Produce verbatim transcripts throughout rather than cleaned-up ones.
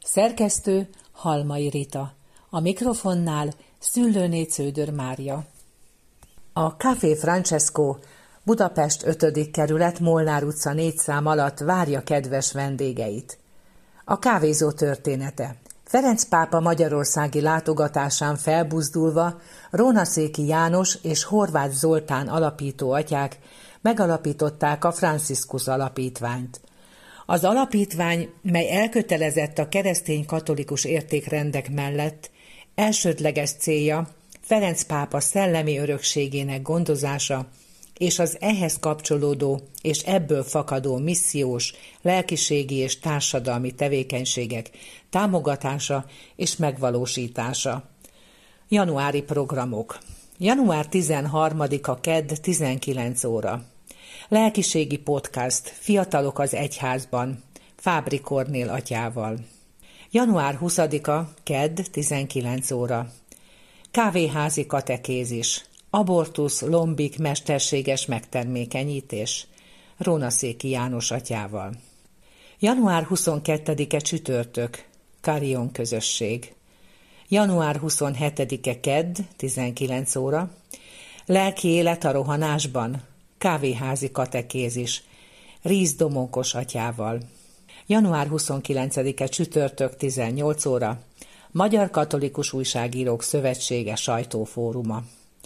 Szerkesztő Halmai Rita. A mikrofonnál Szüllőné Cződör Mária. A Café Francesco Budapest ötödik kerület Molnár utca négy szám alatt várja kedves vendégeit. A kávézó története. Ferenc pápa magyarországi látogatásán felbuzdulva Rónaszéki János és Horváth Zoltán alapító atyák megalapították a Franciscus alapítványt. Az alapítvány, mely elkötelezett a keresztény katolikus értékrendek mellett, elsődleges célja Ferenc pápa szellemi örökségének gondozása és az ehhez kapcsolódó és ebből fakadó missziós, lelkiségi és társadalmi tevékenységek támogatása és megvalósítása. Januári programok. január tizenharmadika kedd tizenkilenc óra. Lelkiségi podcast Fiatalok az egyházban Fábri Kornél atyával. január huszadika kedd tizenkilenc óra. Kávéházi katekézis. Abortusz, lombik, mesterséges megtermékenyítés. Rónaszéki János atyával. január huszonkettedike csütörtök. Carillon közösség. január huszonhetedike kedd tizenkilenc óra. Lelki élet a rohanásban. Kávéházi katekézis. Ríz Domokos atyával. január huszonkilencedike csütörtök tizennyolc óra. Magyar Katolikus Újságírók Szövetsége sajtófóruma.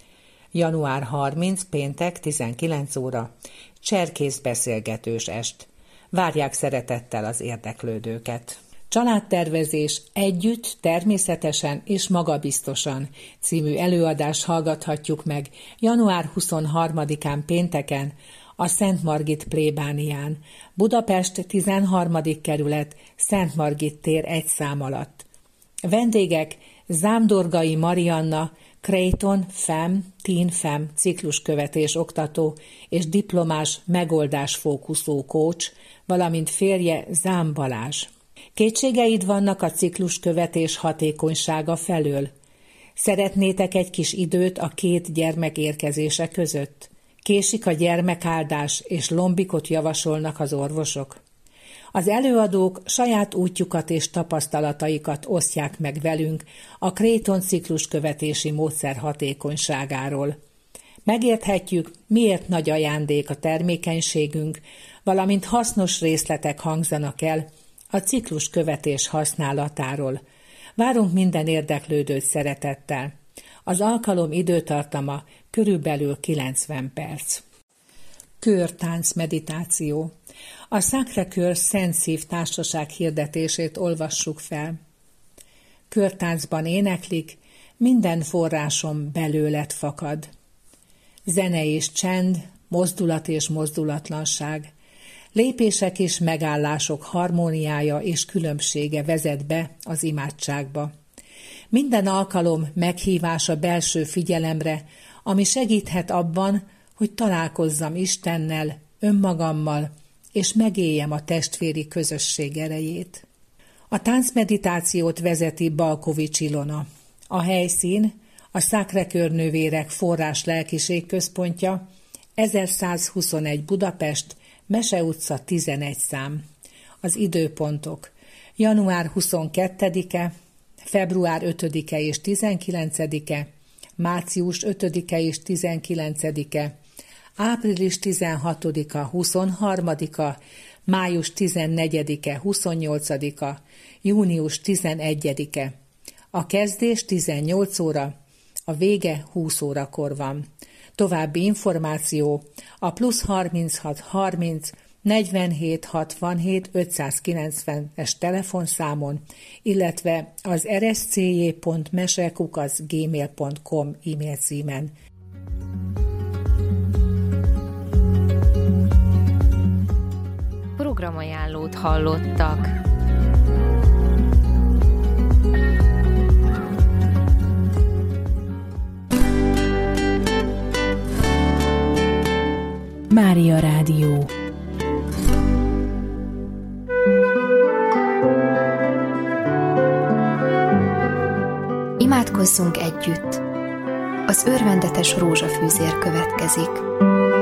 január harmincadika péntek tizenkilenc óra. Cserkész beszélgetős est. Várják szeretettel az érdeklődőket. Családtervezés együtt, természetesen és magabiztosan című előadást hallgathatjuk meg január huszonharmadikán pénteken a Szent Margit plébánián, Budapest tizenharmadik kerület, Szent Margit tér egy szám alatt. Vendégek Zámdorgai Marianna, Creighton Fem, Teen Fem cikluskövetés oktató és diplomás megoldásfókuszú coach, valamint férje Zám Balázs. Kétségeid vannak a cikluskövetés hatékonysága felől? Szeretnétek egy kis időt a két gyermek érkezése között? Késik a gyermekáldás és lombikot javasolnak az orvosok? Az előadók saját útjukat és tapasztalataikat osztják meg velünk a Creighton cikluskövetési módszer hatékonyságáról. Megérthetjük, miért nagy ajándék a termékenységünk, valamint hasznos részletek hangzanak el a cikluskövetés használatáról. Várunk minden érdeklődőt szeretettel. Az alkalom időtartama körülbelül kilencven perc. Körtánc meditáció. A Sacré-Cœur Szent Szív Társaság hirdetését olvassuk fel. Körtáncban éneklik, minden forrásom belőled fakad. Zene és csend, mozdulat és mozdulatlanság, lépések és megállások harmóniája és különbsége vezet be az imádságba. Minden alkalom meghívás a belső figyelemre, ami segíthet abban, hogy találkozzam Istennel, önmagammal, és megéljem a testvéri közösség erejét. A táncmeditációt vezeti Balkovics Ilona. A helyszín a Sacré-Cœur nővérek forrás lelkiség központja, ezerszázhuszonegy Budapest, Mese utca tizenegy szám. Az időpontok január huszonkettedike, február ötödike és tizenkilencedike, március ötödike és tizenkilencedike, április tizenhatodika, huszonharmadika, május tizennegyedike, huszonnyolcadika, június tizenegyedike. A kezdés tizennyolc óra, a vége húsz órakor van. További információ a plusz harminchat harminc negyvenhét hatvanhét ötszázkilencvenes telefonszámon, illetve az er es cé jé pont mese kukac gmail pont com e-mail címen. Programajánlót hallottak. Mária Rádió. Imádkozzunk együtt. Az örvendetes rózsafűzér következik.